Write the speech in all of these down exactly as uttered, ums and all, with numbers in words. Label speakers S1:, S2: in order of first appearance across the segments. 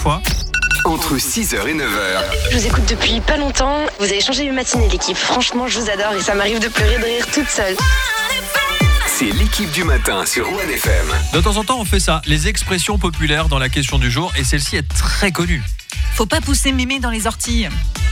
S1: fois.
S2: Entre six heures et neuf heures.
S3: Je vous écoute depuis pas longtemps. Vous avez changé mes matinées, l'équipe. Franchement, je vous adore et ça m'arrive de pleurer de rire toute seule.
S2: C'est l'équipe du matin sur One F M.
S1: De temps en temps, on fait ça. Les expressions populaires dans la question du jour. Et celle-ci est très connue.
S4: Faut pas pousser mémé dans les orties.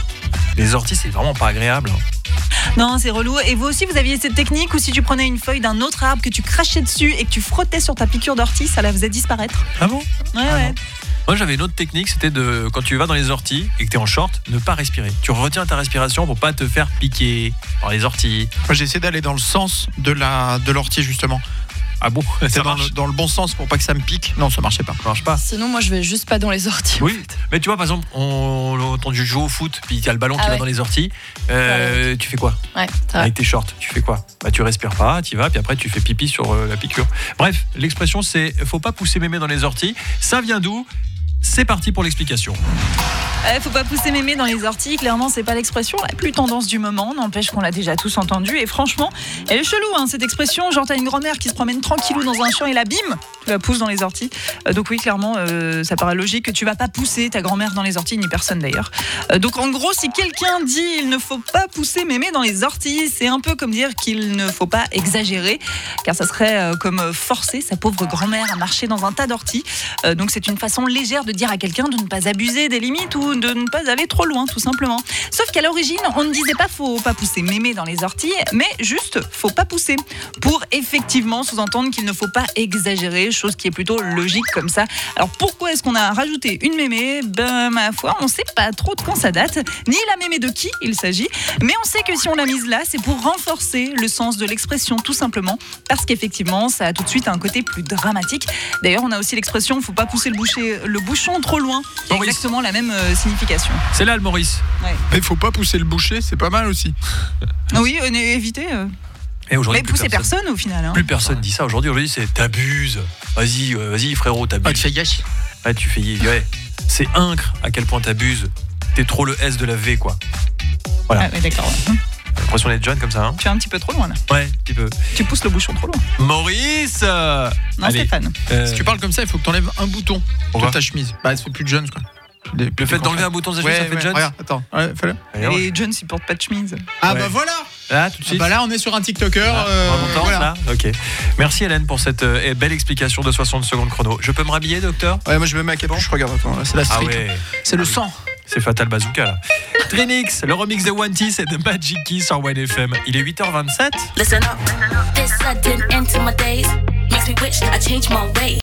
S1: Les orties, c'est vraiment pas agréable.
S4: Non, c'est relou. Et vous aussi, vous aviez cette technique où si tu prenais une feuille d'un autre arbre que tu crachais dessus et que tu frottais sur ta piqûre d'ortie, ça la faisait disparaître.
S1: Ah bon?
S4: Ouais,
S1: ah
S4: ouais.
S1: Non. Moi, j'avais une autre technique, c'était de, quand tu vas dans les orties et que tu es en short, ne pas respirer. Tu retiens ta respiration pour pas te faire piquer par les orties.
S5: Moi, j'essaie d'aller dans le sens de, la, de l'ortie, justement.
S1: Ah bon?
S5: C'est
S1: Ça
S5: dans
S1: marche
S5: le, dans le bon sens pour pas que ça me pique. Non, ça marchait pas.
S1: Ça marche pas.
S6: Sinon, moi, je vais juste pas dans les orties.
S1: Oui, mais tu vois, par exemple, on, on, tu joues au foot, puis il y a le ballon
S6: Ah
S1: qui
S6: ouais.
S1: va dans les orties. Euh,
S6: Ouais.
S1: Tu fais quoi?
S6: Ouais, ça va.
S1: Avec tes shorts, tu fais quoi? Bah, tu respires pas, tu y vas, puis après tu fais pipi sur euh, la piqûre. Bref, l'expression c'est faut pas pousser mémé dans les orties. Ça vient d'où? C'est parti pour l'explication.
S4: Euh, faut pas pousser mémé dans les orties. Clairement, c'est pas l'expression la plus tendance du moment. N'empêche qu'on l'a déjà tous entendue. Et franchement, elle est chelou, hein, cette expression. Genre, t'as une grand-mère qui se promène tranquillou dans un champ et la bim, tu la pousses dans les orties. Euh, donc oui, clairement, euh, ça paraît logique que tu vas pas pousser ta grand-mère dans les orties, ni personne d'ailleurs. Euh, donc en gros, si quelqu'un dit il ne faut pas pousser mémé dans les orties, c'est un peu comme dire qu'il ne faut pas exagérer, car ça serait euh, comme forcer sa pauvre grand-mère à marcher dans un tas d'orties. Euh, donc c'est une façon légère de dire à quelqu'un de ne pas abuser des limites ou de ne pas aller trop loin, tout simplement. Sauf qu'à l'origine, on ne disait pas faut pas pousser mémé dans les orties, mais juste faut pas pousser, pour effectivement sous-entendre qu'il ne faut pas exagérer, chose qui est plutôt logique comme ça. Alors pourquoi est-ce qu'on a rajouté une mémé? Ben ma foi, on sait pas trop de quand ça date, ni la mémé de qui il s'agit, mais on sait que si on l'a mise là, c'est pour renforcer le sens de l'expression, tout simplement, parce qu'effectivement, ça a tout de suite un côté plus dramatique. D'ailleurs, on a aussi l'expression faut pas pousser le, boucher, le bouchon trop loin, qui a
S1: Maurice.
S4: exactement la même euh, signification.
S1: C'est là le Maurice.
S4: Ouais.
S5: Mais faut pas pousser le boucher, c'est pas mal aussi.
S4: Oui, euh, éviter. Euh.
S1: Et aujourd'hui,
S4: Mais
S1: plus
S4: pousser
S1: personne,
S4: personne au final. Hein.
S1: plus personne dit ça. Aujourd'hui, aujourd'hui, c'est t'abuses. Vas-y, euh, vas-y, frérot,
S5: Ah, tu
S1: t'abuses.
S5: fais gâche.
S1: Ouais, tu fais. Ouais. C'est incre à quel point t'abuses. T'es trop le S de la V, quoi. Voilà.
S4: Ah, ouais, d'accord. Ouais.
S1: J'ai l'impression d'être jeune comme ça. Hein.
S4: Tu es un petit peu trop loin là.
S1: Ouais, un petit peu.
S4: Tu pousses le bouchon trop loin.
S1: Maurice euh,
S4: Non,
S1: allez,
S4: Stéphane.
S1: euh,
S5: Si tu parles comme ça, il faut que t'enlèves un bouton
S1: Pourquoi
S5: de ta chemise. Bah, ça fait plus de jeune, quoi. Les-
S1: Le
S5: les
S1: fait d'enlever
S5: contrats.
S1: un bouton de sa
S5: Ouais,
S1: chemise, ça fait
S5: ouais,
S1: jeune.
S5: regarde, attends. Ouais, fais-le.
S1: Allez, on-
S4: Et John supporte pas de chemise.
S5: Ah,
S1: Ouais.
S5: bah voilà.
S1: Là, tout de
S5: Ah
S1: suite.
S5: bah là, on est sur un TikToker.
S1: Ah,
S5: euh,
S1: en montant,
S5: voilà.
S1: ça Ok. Merci Hélène pour cette euh, belle explication de soixante secondes chrono. Je peux me rhabiller, docteur?
S5: Ouais, moi je me mets à capuche, regarde, attends, là, c'est la
S1: Ah
S5: streak.
S1: ouais.
S5: C'est le
S1: Ah oui.
S5: sang.
S1: C'est Fatal Bazooka là. Trinix, le remix de One T, c'est de Magic Key sur One F M. Il est huit heures vingt-sept.
S7: Listen up. This sudden end to my days makes me wish I changed my way.